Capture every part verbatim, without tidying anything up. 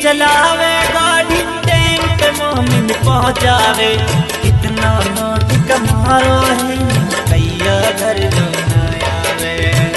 चलावे गाड़ी टाइम पे मोमिन पहुँचावे। कितना नोट कमारो है कैया घर जो न आवे।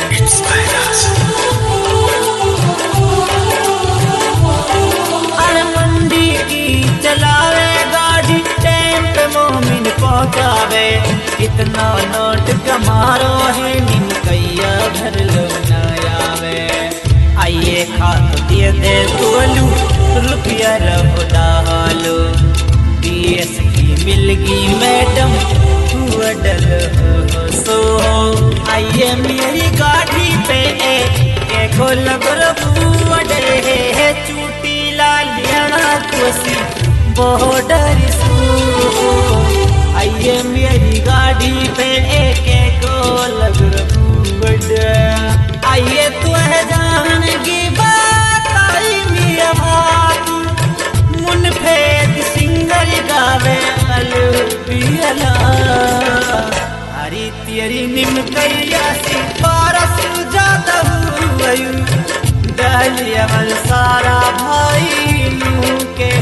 अरे मंडी की चलावे गाड़ी टाइम पे मोमिन पहुँचावे। कितना नोट कमारो है निम कैया घर लो न आवे। आइए खात दिए दे तोलू रुपया रहो डालो। बीएस की मिलगी मैडम तू अडल हो सो। आइए मेरी गाड़ी पे ए खोल गुरबू अडे है चूटी लालियाना कोसी बॉर्डर सो। आइए मेरी गाड़ी पे एक खोल गुरबू अडे। आइए तू है जान की बात आई मिया बात मुनफेद सिंगर गावे अलवियला। हरी तेरी निम कैया सी पारस जाता हुआयु डालिया मल सारा भाई नू के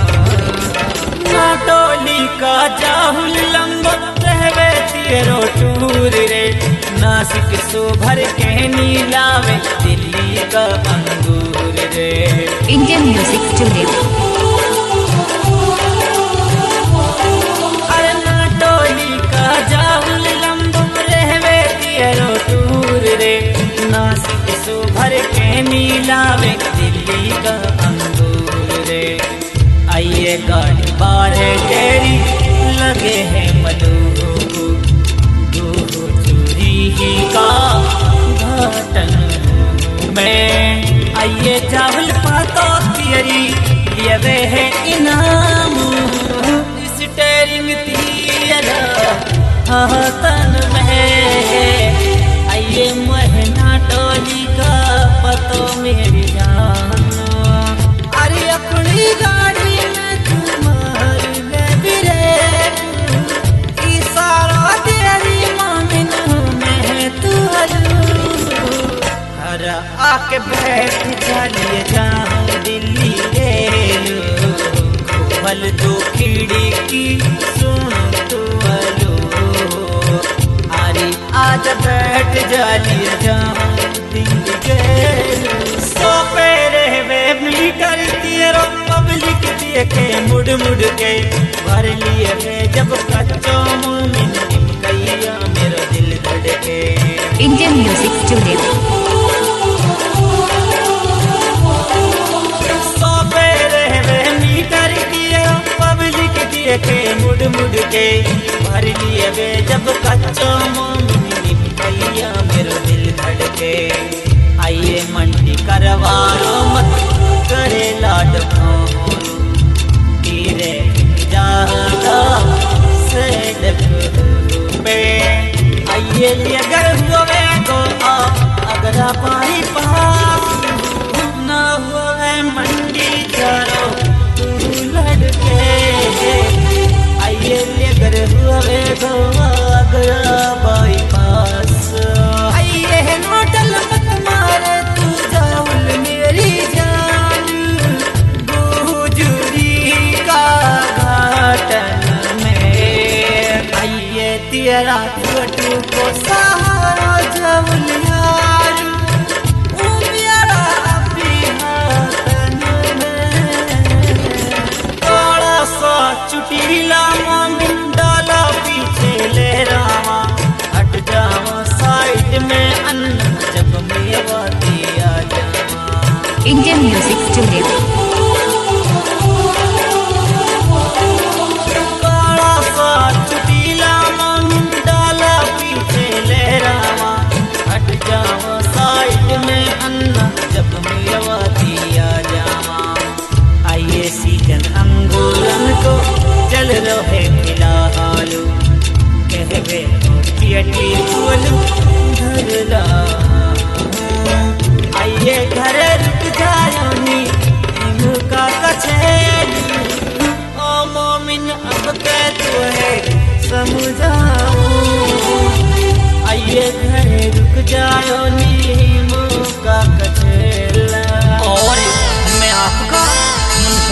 नाटोली का जाहुल लंब रहवे तेरो टूर रे। नासिक सो भर के नीलावे दिल्ली का अंगूर रे। Indian music studio. अरे नाटोली का जाहुल लंब रहवे तेरो टूर रे। नासिक सो भर के नीलावे दिल्ली का अंगूर रे। आइए गाड़ी बारे तेरी लगे है मधु का घाटन में। आइए चावल पातो तियरी ये वे है इनाम स्टेरिंग तियरा हाथन में। आइए महीना टोली का पतो मेरी जान। अरे अपनी गाड़ी में तुम्हार ले बिरे इशारा तेरी मामिन आके बैठ चलिए जाऊं दिल्ली गेलो। भल दो खिड़ी की सुन तो अलो। अरे आज बैठ चलिए जाऊं दिल्ली गेलो। सो पेरे वे मीटर तेरो पब्लिक देखे मुड़ मुड़ के भर लिए वे जब कच्चो मोमिन निम कैया मेरा दिल धड़के। Indian music studio. के मुड़ मुड़ के भर लिए वे जब कच्चो मोमिन कैया मेरो दिल धड़के। आइए मंडी करवारो मत करे लाड गिरे जाता से पे। आइए अगर हुए तो अगर पाई पास ना हुए मंडी चारो लड़के। आइए अगर हुए तो अगरा बाईपास। आइए होटल मत मारे तू जाउल मेरी जान गुजरी का घाटन में। आइए तेरा छोटू को सहारा जाउल यार मेरा भी हाथन में। थोड़ा सा चुटीला मोमिन डाला पीछे ले रामा। हट जावा साइड में अन्ना जब मेवा दिया जावा। Indian music studio. काला सा चुटीला मोमिन डाला पीछे ले रामा। हट जावा साइड में अन्ना जब मेवा दिया जावा। आइए सीजन अंगूरन को चल रहे फिलहाल कहवे पियटी बोलू धरला। आइए घर रुक जायो नी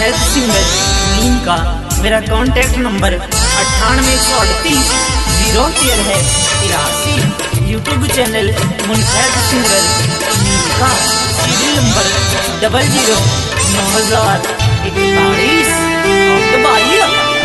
मुनहद सिंगर नीम का। मेरा कॉन्टैक्ट नंबर अट्ठानवे एक सौ अड़तीस जीरो तेरह है तिरासी। यूट्यूब चैनल मुनहद सिंगर नीम का। सीरियल नंबर डबल जीरो नौ हजार इकतालीस दुबई।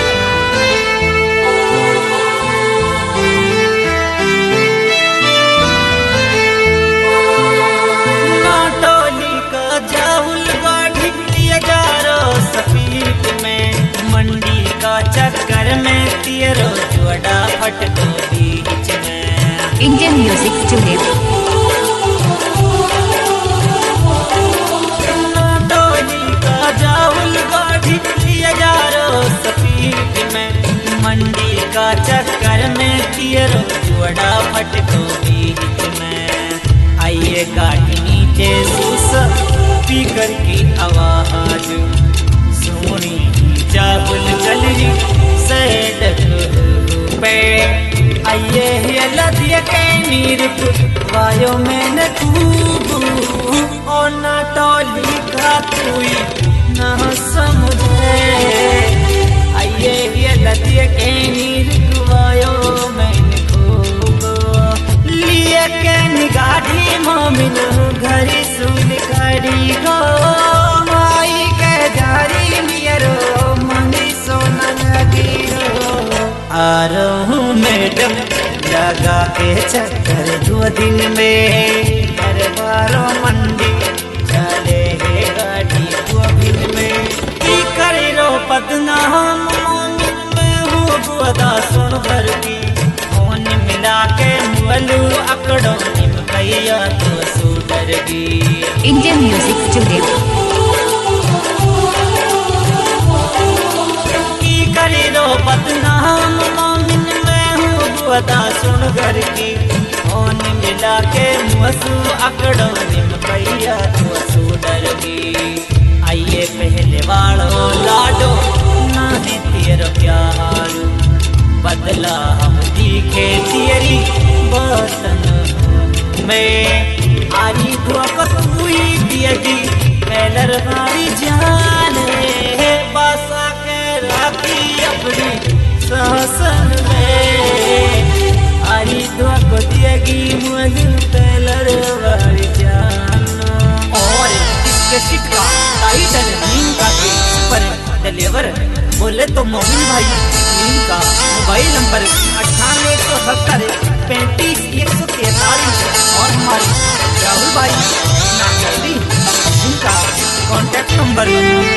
मंडी का चक्कर में तेरो जोड़ा फटको बीच में। Indian music today. डोली का जाउल गाड़ी हजारों स्पीड में। मंडी का चक्कर में तेरो जोड़ा फटको बीच में। आइए गाड़ी नीचे सुस स्पीकर की आवाज सोनी चावल चलरी सैडक पे। आइए ये लदिया के नीर वायो में न खूबू और न टोली का कोई न समझे। आइए ये लदिया के नीर वायो में न खूबू लिए के निगाड़ी मोमिन घरी सुन खड़ी गो माई के जारी मियरो आ रहूं मैडम लगा के चक्कर दो दिन में। हर बारो मंडी चले है गाड़ी दो दिन में। की करे रो बदनाम में हूँ बुआदा सुन भर की। फोन मिला के मुलू अकड़ो निम कैया तो सुधर की। Indian music today. करे रो बदनाम मोमिन में हूँ बुआदा सुन घर की। फोन मिला के मुसू अकड़ो निम कैया तो सुधर की। आइए पहले वालो लाडो ना दी तेरा प्यार बदला हम दिखे तेरी बर्तन में। आरी धोखत हुई दियगी पैलर मारी जाने बासा राखी अपनी सासन में। आरी दुआ को दिएगी मुझे पैलर वाली जान। और इसके सिक्का टाइटल नीम का के सुपर डिलीवर बोले तो मोमिन भाई नीम का। मोबाइल नंबर अट्ठानवे एक सौ सत्तर पैंतीस एक सौ तैतालीस। और हमारे राहुल भाई नागरी इनका कॉन्टैक्ट नंबर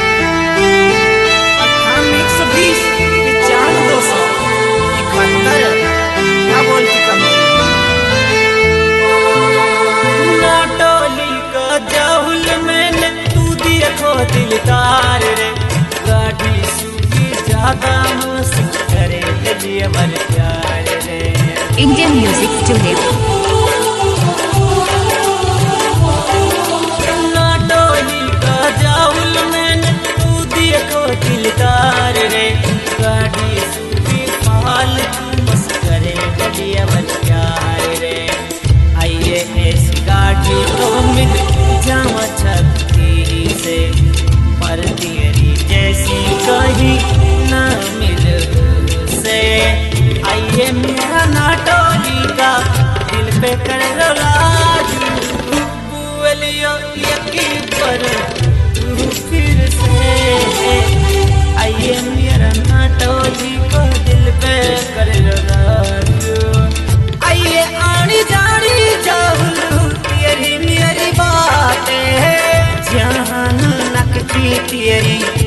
एक सौ बीस पचान दो सौ इकहत्तर। क्या बोलती कंपनी ना टोली का जाहुल मैंने तू देखो दिलदार रे। गाड़ी सूखी ज्यादा मस्त करे दिलिए बर प्यार रे। Indian music today. ना टोली का जाहुल मैंने तू देखो दिलदार रे। गाड़ी सूखी पाल मस करे गलिया बन प्यार रे। आइए ऐसी गाड़ी तो मिल जावा छत्ती से। पर तेरी जैसी कहीं ना मिल से। आइए मेरा नाटोली का दिल पे कर लो लाज बुलियो यकी पर तू फिर से। आइए मेरा नाटोली को दिल पे कर लो राज। आइए आनी जानी जाऊं तेरी मेरी बातें जहान नकची तेरी